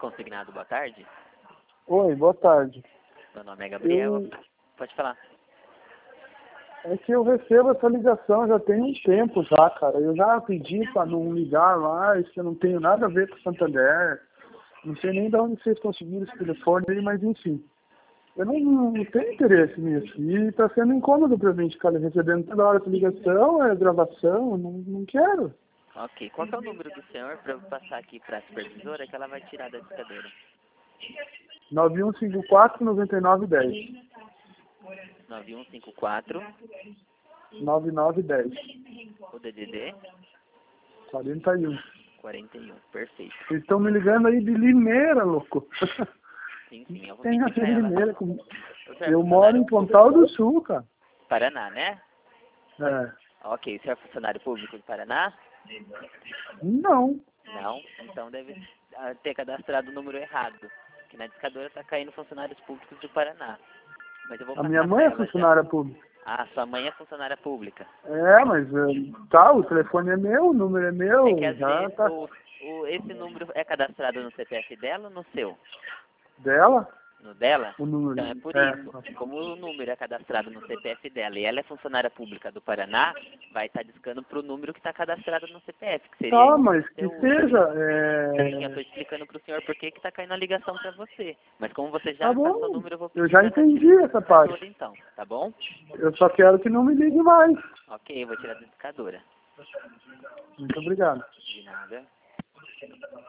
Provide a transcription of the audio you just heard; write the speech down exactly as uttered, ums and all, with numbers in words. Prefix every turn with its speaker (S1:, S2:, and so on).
S1: Consignado, boa tarde.
S2: Oi, boa tarde.
S1: Meu nome é Gabriel.
S2: Eu...
S1: Pode falar.
S2: É que eu recebo essa ligação já tem um tempo já, cara. Eu já pedi para não ligar lá, isso eu não tenho nada a ver com o Santander. Não sei nem de onde vocês conseguiram esse telefone aí, mas enfim. Eu não, não tenho interesse nisso. E está sendo incômodo para mim ficar recebendo toda hora essa ligação, é gravação, não, não quero.
S1: Ok. Qual que é o número do senhor para eu passar aqui para a supervisora que ela vai tirar da discadora?
S2: nove um cinco quatro, nove nove um zero.
S1: nove um cinco quatro.
S2: nove nove um zero.
S1: O D D D?
S2: quarenta e um.
S1: quarenta e um. Perfeito.
S2: Vocês estão me ligando aí de Limeira, louco.
S1: Sim, sim. Eu vou
S2: Tem a
S1: pedir para ela.
S2: Limeira com...
S1: O senhor é
S2: Eu moro em
S1: funcionário
S2: Pontal do Sul, cara.
S1: Paraná, né?
S2: É.
S1: Ok. O senhor é funcionário público do Paraná?
S2: Não.
S1: Não? Então deve ah, ter cadastrado o número errado. Que na discadora está caindo funcionários públicos do Paraná. Mas eu vou
S2: A
S1: passar
S2: minha
S1: pra
S2: mãe é
S1: ela já.
S2: funcionária pública.
S1: Ah, sua mãe é funcionária pública.
S2: É, mas eh, tá, o telefone é meu, o número é meu,
S1: É que às
S2: já
S1: vezes
S2: tá
S1: o, o, esse número é cadastrado no C P F dela ou no seu?
S2: dela,
S1: No dela?
S2: o número.
S1: Então é por
S2: É.
S1: isso. Como o número é cadastrado no C P F dela e ela é funcionária pública do Paraná, vai estar discando para o número que está cadastrado no C P F, que seria
S2: Tá,
S1: esse
S2: mas que
S1: seu.
S2: seja.
S1: Sim, eu
S2: É...
S1: estou explicando para o senhor por que está caindo a ligação para você. Mas como você já
S2: Tá
S1: me passou o
S2: bom,
S1: número, eu vou
S2: eu
S1: pedir
S2: já
S1: para estar
S2: entendi
S1: tirando da
S2: essa
S1: discadora
S2: parte.
S1: então, tá bom?
S2: Eu só quero que não me ligue mais.
S1: Ok, eu vou tirar da discadora.
S2: Muito obrigado.
S1: De nada.